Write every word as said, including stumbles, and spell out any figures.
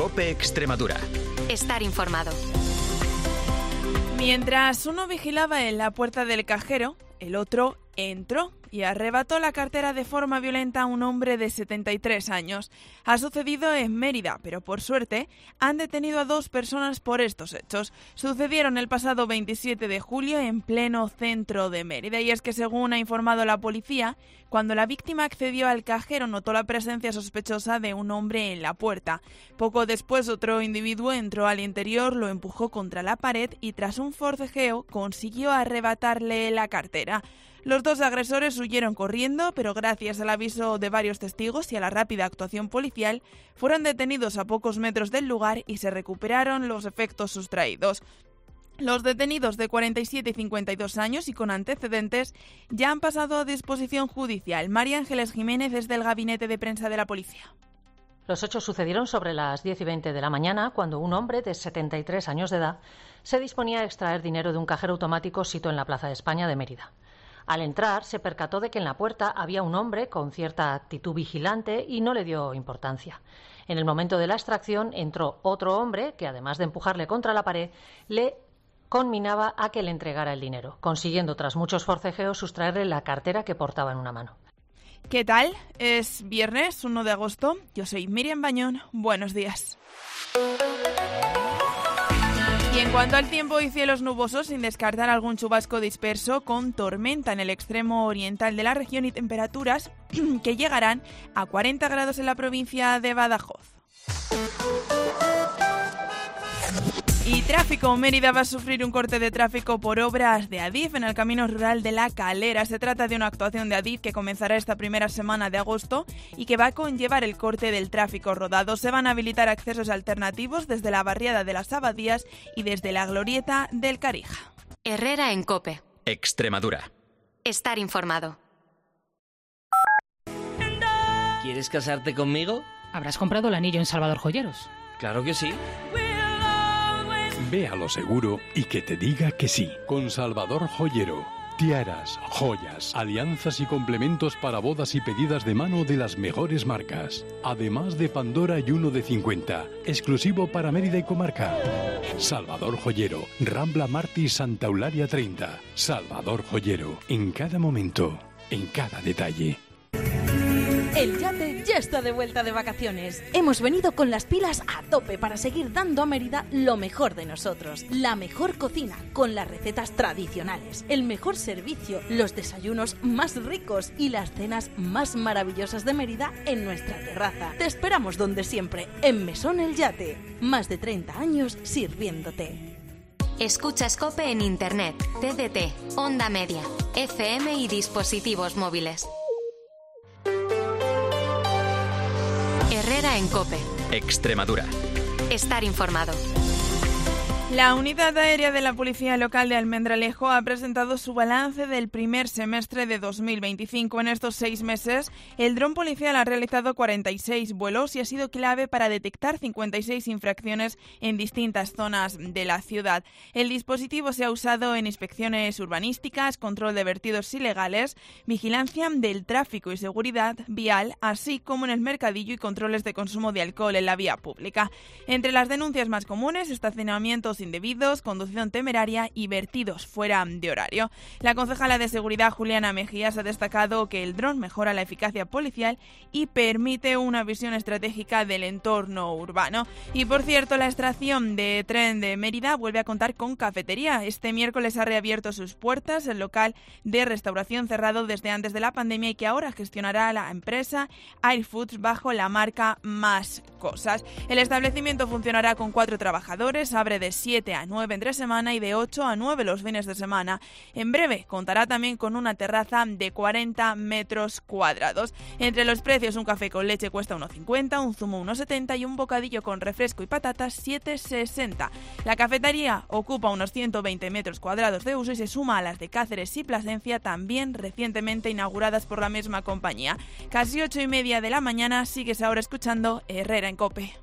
COPE Extremadura. Estar informado. Mientras uno vigilaba en la puerta del cajero, el otro entró y arrebató la cartera de forma violenta a un hombre de setenta y tres años. Ha sucedido en Mérida, pero por suerte han detenido a dos personas por estos hechos. Sucedieron el pasado veintisiete de julio en pleno centro de Mérida, y es que, según ha informado la policía, cuando la víctima accedió al cajero notó la presencia sospechosa de un hombre en la puerta. Poco después, otro individuo entró al interior, lo empujó contra la pared y, tras un forcejeo, consiguió arrebatarle la cartera. Los dos agresores huyeron corriendo, pero gracias al aviso de varios testigos y a la rápida actuación policial, fueron detenidos a pocos metros del lugar y se recuperaron los efectos sustraídos. Los detenidos, de cuarenta y siete y cincuenta y dos años y con antecedentes, ya han pasado a disposición judicial. María Ángeles Jiménez es del Gabinete de Prensa de la Policía. Los hechos sucedieron sobre las diez y veinte de la mañana, cuando un hombre de setenta y tres años de edad se disponía a extraer dinero de un cajero automático situado en la Plaza de España de Mérida. Al entrar, se percató de que en la puerta había un hombre con cierta actitud vigilante y no le dio importancia. En el momento de la extracción entró otro hombre que, además de empujarle contra la pared, le conminaba a que le entregara el dinero, consiguiendo, tras muchos forcejeos, sustraerle la cartera que portaba en una mano. ¿Qué tal? Es viernes uno de agosto. Yo soy Miriam Bañón. Buenos días. Y en cuanto al tiempo y cielos nubosos, sin descartar algún chubasco disperso, con tormenta en el extremo oriental de la región y temperaturas que llegarán a cuarenta grados en la provincia de Badajoz. Y tráfico. Mérida va a sufrir un corte de tráfico por obras de Adif en el camino rural de La Calera. Se trata de una actuación de Adif que comenzará esta primera semana de agosto y que va a conllevar el corte del tráfico rodado. Se van a habilitar accesos alternativos desde la barriada de las Abadías y desde la glorieta del Carija. Herrera en COPE Extremadura. Estar informado. ¿Quieres casarte conmigo? ¿Habrás comprado el anillo en Salvador Joyeros? Claro que sí. Ve a lo seguro y que te diga que sí. Con Salvador Joyero. Tiaras, joyas, alianzas y complementos para bodas y pedidas de mano de las mejores marcas. Además de Pandora y uno de cincuenta. Exclusivo para Mérida y comarca. Salvador Joyero. Rambla Martí, Santa Eulalia treinta. Salvador Joyero. En cada momento, en cada detalle. El Yate ya está de vuelta de vacaciones. Hemos venido con las pilas a tope para seguir dando a Mérida lo mejor de nosotros. La mejor cocina, con las recetas tradicionales, el mejor servicio, los desayunos más ricos y las cenas más maravillosas de Mérida en nuestra terraza. Te esperamos donde siempre, en Mesón El Yate. Más de treinta años sirviéndote. Escuchas COPE en Internet, T D T, Onda Media, F M y dispositivos móviles. Herrera en COPE Extremadura. Estar informado. La unidad aérea de la Policía Local de Almendralejo ha presentado su balance del primer semestre de dos mil veinticinco. En estos seis meses, el dron policial ha realizado cuarenta y seis vuelos y ha sido clave para detectar cincuenta y seis infracciones en distintas zonas de la ciudad. El dispositivo se ha usado en inspecciones urbanísticas, control de vertidos ilegales, vigilancia del tráfico y seguridad vial, así como en el mercadillo y controles de consumo de alcohol en la vía pública. Entre las denuncias más comunes, estacionamientos indebidos, conducción temeraria y vertidos fuera de horario. La concejala de Seguridad, Juliana Mejías, ha destacado que el dron mejora la eficacia policial y permite una visión estratégica del entorno urbano. Y, por cierto, la estación de tren de Mérida vuelve a contar con cafetería. Este miércoles ha reabierto sus puertas el local de restauración cerrado desde antes de la pandemia y que ahora gestionará la empresa Air Foods bajo la marca Más Cosas. El establecimiento funcionará con cuatro trabajadores, abre de siete a nueve entre semana y de ocho a nueve los fines de semana. En breve contará también con una terraza de cuarenta metros cuadrados. Entre los precios, un café con leche cuesta uno cincuenta, un zumo uno setenta y un bocadillo con refresco y patatas siete sesenta. La cafetería ocupa unos ciento veinte metros cuadrados de uso y se suma a las de Cáceres y Plasencia, también recientemente inauguradas por la misma compañía. Casi ocho y media de la mañana, sigues ahora escuchando Herrera en COPE.